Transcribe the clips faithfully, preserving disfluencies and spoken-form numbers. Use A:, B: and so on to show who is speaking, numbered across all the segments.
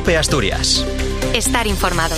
A: COPE Asturias.
B: Estar informado.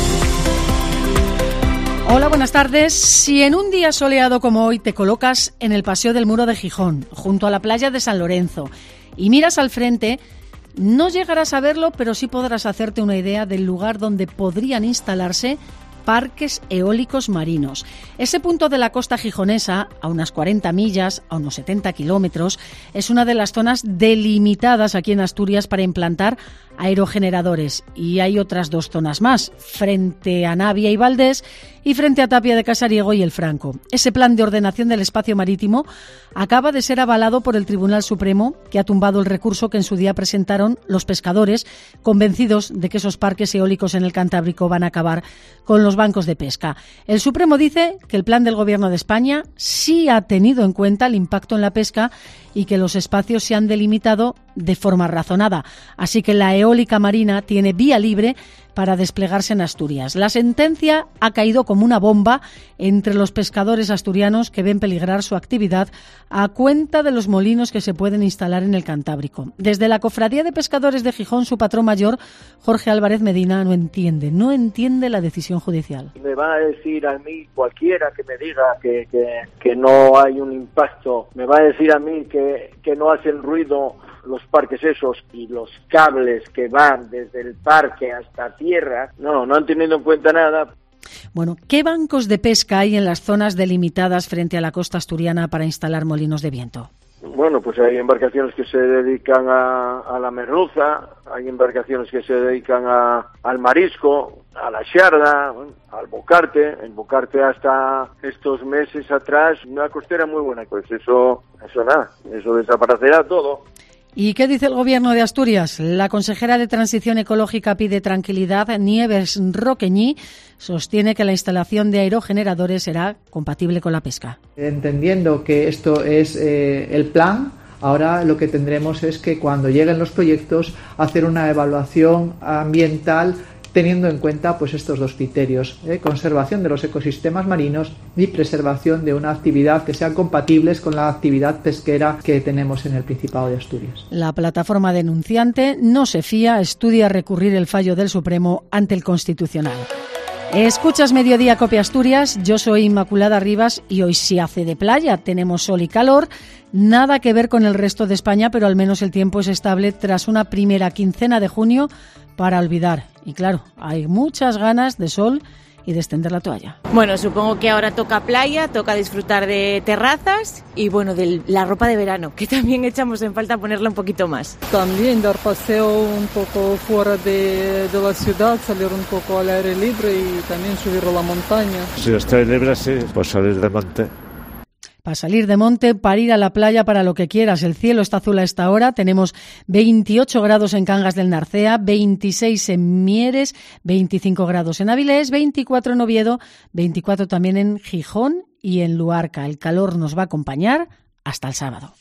C: Hola, buenas tardes. Si en un día soleado como hoy te colocas en el Paseo del Muro de Gijón, junto a la playa de San Lorenzo, y miras al frente, no llegarás a verlo, pero sí podrás hacerte una idea del lugar donde podrían instalarse parques eólicos marinos. Ese punto de la costa gijonesa, a unas cuarenta millas, a unos setenta kilómetros, es una de las zonas delimitadas aquí en Asturias para implantar aerogeneradores. Y hay otras dos zonas más, frente a Navia y Valdés y frente a Tapia de Casariego y El Franco. Ese plan de ordenación del espacio marítimo acaba de ser avalado por el Tribunal Supremo, que ha tumbado el recurso que en su día presentaron los pescadores, convencidos de que esos parques eólicos en el Cantábrico van a acabar con los bancos de pesca. El Supremo dice que el plan del Gobierno de España sí ha tenido en cuenta el impacto en la pesca y que los espacios se han delimitado de forma razonada. Así que la eólica marina tiene vía libre para desplegarse en Asturias. La sentencia ha caído como una bomba entre los pescadores asturianos que ven peligrar su actividad a cuenta de los molinos que se pueden instalar en el Cantábrico. Desde la Cofradía de Pescadores de Gijón, su patrón mayor, Jorge Álvarez Medina, no entiende, no entiende la decisión judicial.
D: Me va a decir a mí cualquiera que me diga que, que, que no hay un impacto, me va a decir a mí que, que no hacen ruido los parques esos y los cables que van desde el parque hasta tierra. No, no han tenido en cuenta nada.
C: Bueno, ¿qué bancos de pesca hay en las zonas delimitadas frente a la costa asturiana para instalar molinos de viento?
D: Bueno, pues hay embarcaciones que se dedican a, a la merluza, hay embarcaciones que se dedican a, al marisco, a la xarda, al bocarte. El bocarte hasta estos meses atrás, una costera muy buena, pues eso, eso nada, eso desaparecerá todo.
C: ¿Y qué dice el Gobierno de Asturias? La consejera de Transición Ecológica pide tranquilidad. Nieves Roqueñí sostiene que la instalación de aerogeneradores será compatible con la pesca.
E: Entendiendo que esto es eh, el plan, ahora lo que tendremos es que cuando lleguen los proyectos hacer una evaluación ambiental teniendo en cuenta pues estos dos criterios, ¿eh? conservación de los ecosistemas marinos y preservación de una actividad que sean compatibles con la actividad pesquera que tenemos en el Principado de Asturias.
C: La plataforma denunciante no se fía, estudia recurrir el fallo del Supremo ante el Constitucional. Escuchas Mediodía Cope Asturias, yo soy Inmaculada Rivas y hoy sí hace de playa, tenemos sol y calor, nada que ver con el resto de España, pero al menos el tiempo es estable tras una primera quincena de junio para olvidar. Y claro, hay muchas ganas de sol y de extender la toalla.
F: Bueno, supongo que ahora toca playa, toca disfrutar de terrazas y bueno, de la ropa de verano, que también echamos en falta ponerla un poquito más.
G: También dar paseo un poco fuera de, de la ciudad, salir un poco al aire libre y también subir a la montaña.
H: Si estoy libre, sí, pues salir de monte.
C: Para salir de monte, para ir a la playa, para lo que quieras. El cielo está azul a esta hora. Tenemos veintiocho grados en Cangas del Narcea, veintiséis en Mieres, veinticinco grados en Avilés, veinticuatro en Oviedo, veinticuatro también en Gijón y en Luarca. El calor nos va a acompañar hasta el sábado.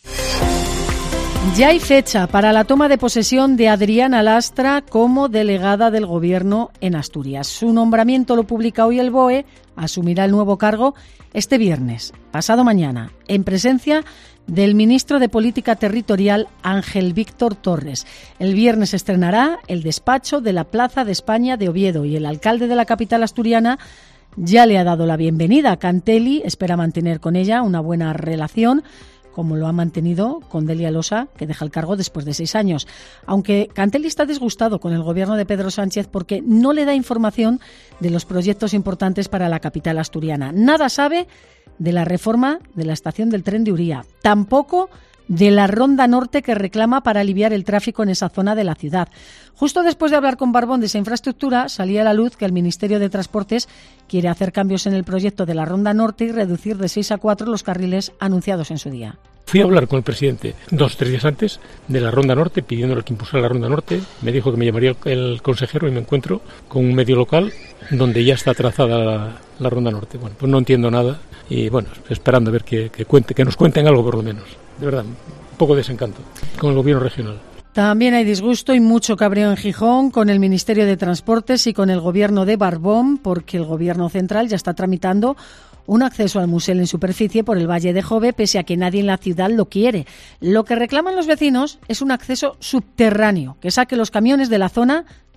C: Ya hay fecha para la toma de posesión de Adriana Lastra como delegada del Gobierno en Asturias. Su nombramiento lo publica hoy el B O E. Asumirá el nuevo cargo este viernes, pasado mañana, en presencia del ministro de Política Territorial, Ángel Víctor Torres. El viernes estrenará el despacho de la Plaza de España de Oviedo y el alcalde de la capital asturiana ya le ha dado la bienvenida. Cantelli espera mantener con ella una buena relación, como lo ha mantenido con Delia Losa, que deja el cargo después de seis años. Aunque Cantelli está disgustado con el gobierno de Pedro Sánchez porque no le da información de los proyectos importantes para la capital asturiana. Nada sabe de la reforma de la estación del tren de Uría. Tampoco de la Ronda Norte que reclama para aliviar el tráfico en esa zona de la ciudad. Justo después de hablar con Barbón de esa infraestructura, salía a la luz que el Ministerio de Transportes quiere hacer cambios en el proyecto de la Ronda Norte y reducir de seis a cuatro los carriles anunciados en su día.
I: Fui a hablar con el presidente dos o tres días antes de la Ronda Norte, pidiéndole que impulsara la Ronda Norte. Me dijo que me llamaría el consejero y me encuentro con un medio local donde ya está trazada la, la Ronda Norte. Bueno, pues no entiendo nada y bueno, esperando a ver que, que, cuente, que nos cuenten algo por lo menos. De verdad, un poco de desencanto con el gobierno regional.
C: También hay disgusto y mucho cabreo en Gijón con el Ministerio de Transportes y con el gobierno de Barbón, porque el gobierno central ya está tramitando un acceso al Musel en superficie por el Valle de Jove, pese a que nadie en la ciudad lo quiere. Lo que reclaman los vecinos es un acceso subterráneo, que saque los camiones de la zona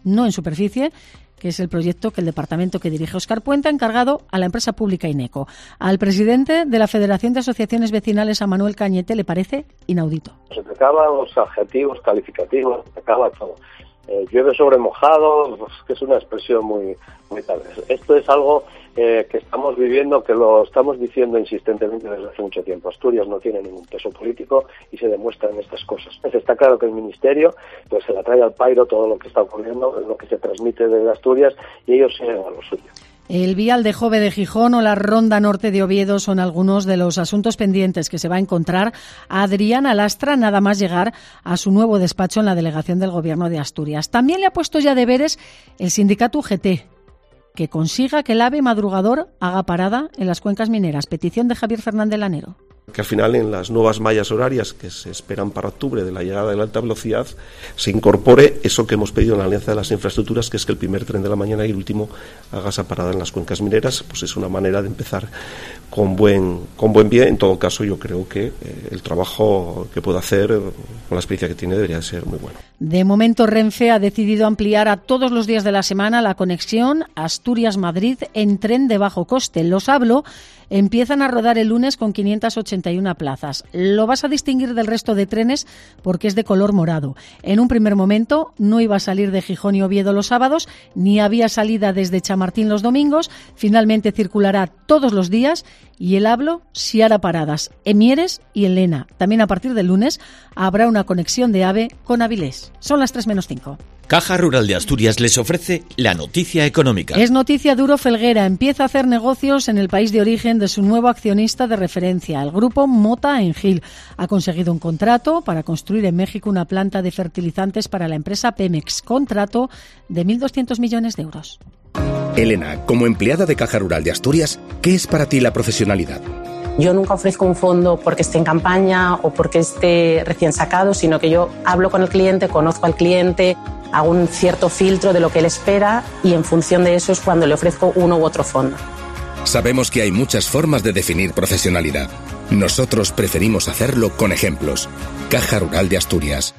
C: no en superficie, que es el proyecto que el departamento que dirige Óscar Puente ha encargado a la empresa pública INECO. Al presidente de la Federación de Asociaciones Vecinales, a Manuel Cañete, le parece inaudito.
A: Se te acaban los adjetivos calificativos, se acaba todo. Eh, llueve sobre mojado, pues, que es una expresión muy, muy tal vez. Esto es algo eh, que estamos viviendo, que lo estamos diciendo insistentemente desde hace mucho tiempo. Asturias no tiene ningún peso político y se demuestran estas cosas. Pues está claro que el Ministerio pues se la trae al pairo todo lo que está ocurriendo, lo que se transmite desde Asturias, y ellos siguen a lo suyo.
C: El vial de Jove de Gijón o la ronda norte de Oviedo son algunos de los asuntos pendientes que se va a encontrar a Adriana Lastra nada más llegar a su nuevo despacho en la delegación del Gobierno de Asturias. También le ha puesto ya deberes el sindicato U G T, que consiga que el AVE madrugador haga parada en las cuencas mineras. Petición de Javier Fernández Lanero.
B: Que al final en las nuevas mallas horarias que se esperan para octubre de la llegada de la alta velocidad se incorpore eso que hemos pedido en la Alianza de las Infraestructuras, que es que el primer tren de la mañana y el último haga esa parada en las cuencas mineras. Pues es una manera de empezar con buen con buen pie. En todo caso, yo creo que eh, el trabajo que puede hacer con la experiencia que tiene debería ser muy bueno.
C: De momento, Renfe ha decidido ampliar a todos los días de la semana la conexión Asturias-Madrid en tren de bajo coste. Los Hablo empiezan a rodar el lunes con quinientas ochenta y una plazas. Lo vas a distinguir del resto de trenes porque es de color morado. En un primer momento no iba a salir de Gijón y Oviedo los sábados, ni había salida desde Chamartín los domingos. Finalmente circulará todos los días y el Hablo sí hará paradas en Mieres y en Lena. También a partir del lunes habrá una conexión de AVE con Avilés. Son las tres menos cinco.
J: Caja Rural de Asturias les ofrece la noticia económica.
C: Es noticia Duro Felguera. Empieza a hacer negocios en el país de origen de su nuevo accionista de referencia, el grupo Mota en Gil. Ha conseguido un contrato para construir en México una planta de fertilizantes para la empresa Pemex. Contrato de mil doscientos millones de euros.
K: Elena, como empleada de Caja Rural de Asturias, ¿qué es para ti la profesionalidad?
L: Yo nunca ofrezco un fondo porque esté en campaña o porque esté recién sacado, sino que yo hablo con el cliente, conozco al cliente, hago un cierto filtro de lo que él espera y en función de eso es cuando le ofrezco uno u otro fondo.
K: Sabemos que hay muchas formas de definir profesionalidad. Nosotros preferimos hacerlo con ejemplos. Caja Rural de Asturias.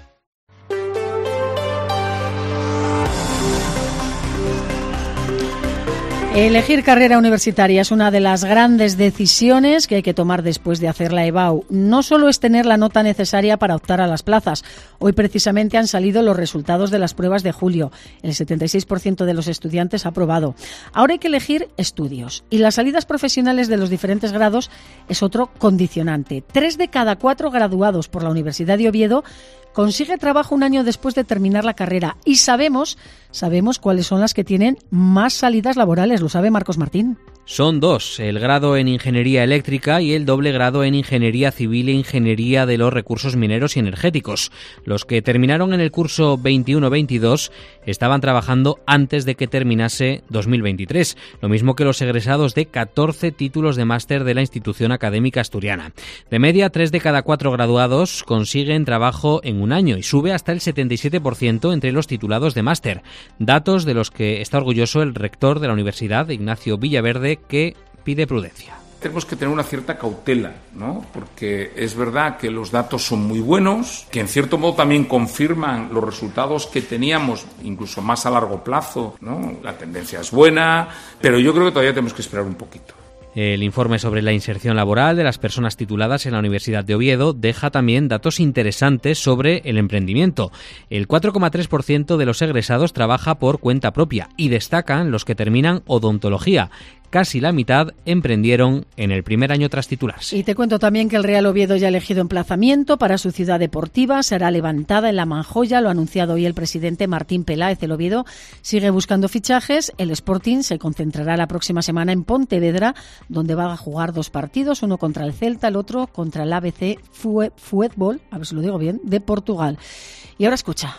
C: Elegir carrera universitaria es una de las grandes decisiones que hay que tomar después de hacer la EBAU. No solo es tener la nota necesaria para optar a las plazas. Hoy precisamente han salido los resultados de las pruebas de julio. El setenta y seis por ciento de los estudiantes ha aprobado. Ahora hay que elegir estudios. Y las salidas profesionales de los diferentes grados es otro condicionante. Tres de cada cuatro graduados por la Universidad de Oviedo consigue trabajo un año después de terminar la carrera. Y sabemos, sabemos cuáles son las que tienen más salidas laborales. Lo sabe Marcos Martín.
M: Son dos, el grado en Ingeniería Eléctrica y el doble grado en Ingeniería Civil e Ingeniería de los Recursos Mineros y Energéticos. Los que terminaron en el curso veintiuno veintidós estaban trabajando antes de que terminase dos mil veintitrés, lo mismo que los egresados de catorce títulos de máster de la institución académica asturiana. De media, tres de cada cuatro graduados consiguen trabajo en un año y sube hasta el setenta y siete por ciento entre los titulados de máster. Datos de los que está orgulloso el rector de la universidad, Ignacio Villaverde, que pide prudencia.
N: Tenemos que tener una cierta cautela, ¿no? Porque es verdad que los datos son muy buenos, que en cierto modo también confirman los resultados que teníamos, incluso más a largo plazo, ¿no? La tendencia es buena, pero yo creo que todavía tenemos que esperar un poquito.
M: El informe sobre la inserción laboral de las personas tituladas en la Universidad de Oviedo deja también datos interesantes sobre el emprendimiento. El cuatro coma tres por ciento de los egresados trabaja por cuenta propia y destacan los que terminan odontología. Casi la mitad emprendieron en el primer año tras titularse.
C: Y te cuento también que el Real Oviedo ya ha elegido emplazamiento para su ciudad deportiva. Será levantada en la Manjoya, lo ha anunciado hoy el presidente Martín Peláez. El Oviedo sigue buscando fichajes. El Sporting se concentrará la próxima semana en Pontevedra, donde va a jugar dos partidos, uno contra el Celta, el otro contra el A B C Fútbol, a ver si lo digo bien, de Portugal. Y ahora escucha.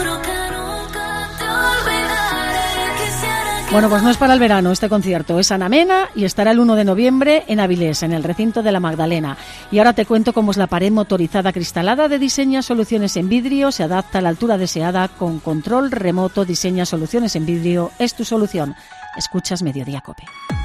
C: Bueno, pues no es para el verano este concierto, es Ana Mena y estará el uno de noviembre en Avilés, en el recinto de la Magdalena. Y ahora te cuento cómo es la pared motorizada cristalada de Diseña Soluciones en Vidrio. Se adapta a la altura deseada con control remoto. Diseña Soluciones en Vidrio es tu solución. Escuchas Mediodía Cope.